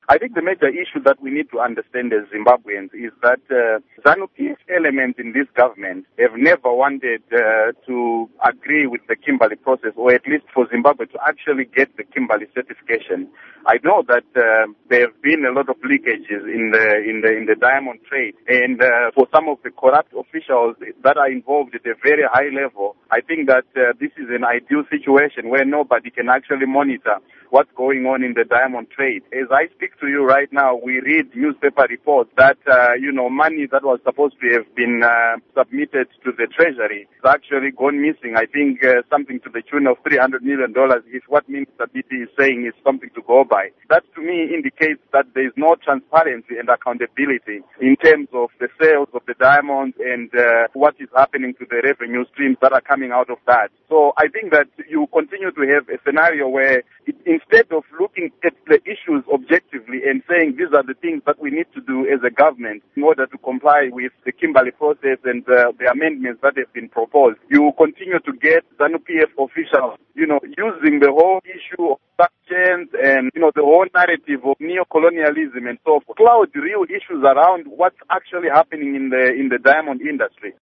I think the major issue that we need to understand as Zimbabweans is that ZANU-PF elements in this government have never wanted to agree with the Kimberley process, or at least for Zimbabwe to actually get the Kimberley certification. I know that there have been a lot of leakages in the diamond trade, and for some of the corrupt officials that are involved at a very high level, I think that this is an ideal situation where nobody can actually monitor what's going on in the diamond trade. As I speak to you right now, we read newspaper reports that, money that was supposed to have been submitted to the Treasury has actually gone missing. I think something to the tune of $300 million is what Minister BT is saying is something to go by. That to me indicates that there is no transparency and accountability in terms of the sales of the diamonds and what is happening to the revenue streams that are coming out of that. So I think that you continue to have a scenario where instead of looking at the issues objectively and saying these are the things that we need to do as a government in order to comply with the Kimberley process and the amendments that have been proposed, you continue to get ZANU-PF officials, using the whole issue of sanctions and, the whole narrative of neo-colonialism and so forth, cloud real issues around what's actually happening in the diamond industry.